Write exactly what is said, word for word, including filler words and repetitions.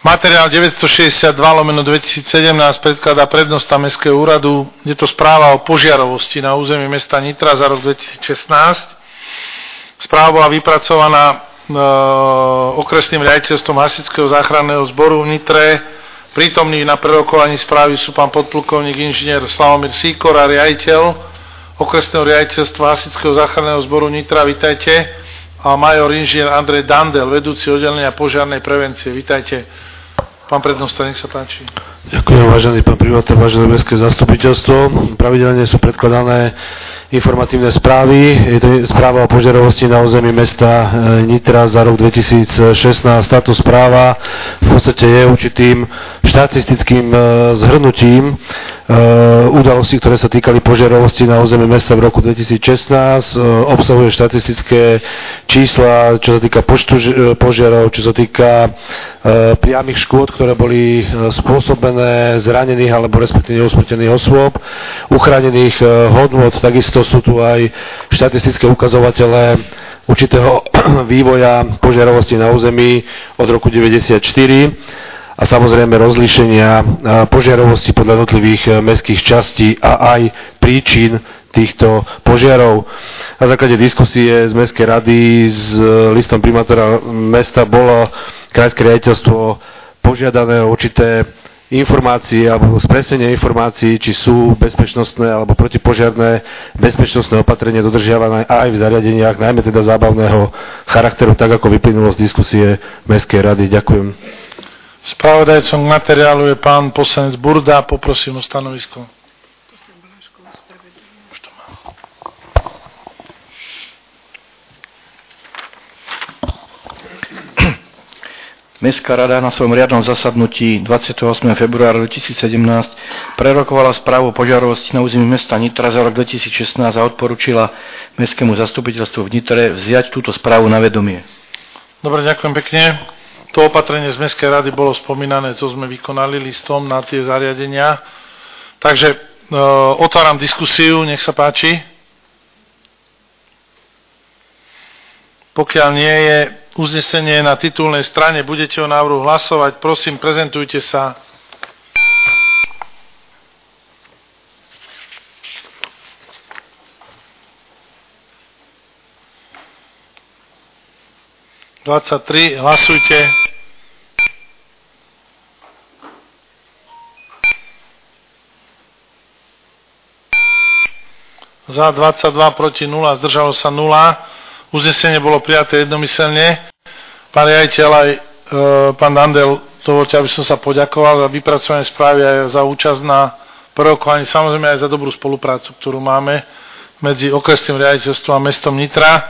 Materiál deväťstošesťdesiatdva lomeno dvetisícsedemnásť predkladá prednosta Mestského úradu. Je to správa o požiarovosti na území mesta Nitra za rok dvetisícšestnásť. Správa bola vypracovaná e, okresným riaditeľstvom Hasičského záchranného zboru v Nitre. Prítomní na prerokovaní správy sú pán podplukovník inžinier Slavomír Síkor a riaditeľ okresného riaditeľstva Hasičského záchranného zboru Nitra. Vitajte. A major inžinier Andrej Dandel, vedúci oddelenia požiarnej prevencie. Vitajte. Pán prednosta, nech sa páči. Ďakujem, vážený pán primátor, vážené mestské zastupiteľstvo. Pravidelne sú predkladané informatívne správy. Je to správa o požiarovosti na území mesta Nitra za rok dvetisícšestnásť. Táto správa v podstate je určitým štatistickým zhrnutím udalostí, ktoré sa týkali požiarovosti na území mesta v roku dvetisícšestnásť. Obsahuje štatistické čísla, čo sa týka počtu požiarov, čo sa týka priamych škôd, ktoré boli spôsobené zranených alebo respektíve usmrtených osôb, uchránených hodnôt. Takisto sú tu aj štatistické ukazovatele určitého vývoja požiarovosti na území od roku deväťdesiatštyri a samozrejme rozlíšenia požiarovosti podľa jednotlivých mestských častí a aj príčin týchto požiarov. Na základe diskusie z Mestskej rady s listom primátora mesta bolo krajské riaditeľstvo požiadané o určité informácie alebo spresnenie informácií, či sú bezpečnostné alebo protipožiarné bezpečnostné opatrenia dodržiavané aj v zariadeniach, najmä teda zábavného charakteru, tak ako vyplynulo z diskusie Mestskej rady. Ďakujem. Spravodajcom k materiálu je pán poslanec Burda. Poprosím o stanovisko. Mestská rada na svojom riadnom zasadnutí dvadsiateho ôsmeho februára dvetisícsedemnásť prerokovala správu o požiarovosti na území mesta Nitra za rok dvetisícšestnásť a odporúčila Mestskému zastupiteľstvu v Nitre vziať túto správu na vedomie. Dobre, ďakujem pekne. To opatrenie z Mestskej rady bolo spomínané, co sme vykonali listom na tie zariadenia. Takže e, otváram diskusiu, nech sa páči. Pokiaľ nie je uznesenie na titulnej strane, budete o návrhu hlasovať, prosím, prezentujte sa. dvadsaťtri, hlasujte. Za dvadsaťdva, proti nula, zdržalo sa nula. Uznesenie bolo prijaté jednomyselne. Pán riaditeľ aj e, pán Dandel, dovoľte, aby som sa poďakoval za vypracovanie správy aj za účasť na prerokovaní, samozrejme aj za dobrú spoluprácu, ktorú máme medzi okresným riaditeľstvom a mestom Nitra.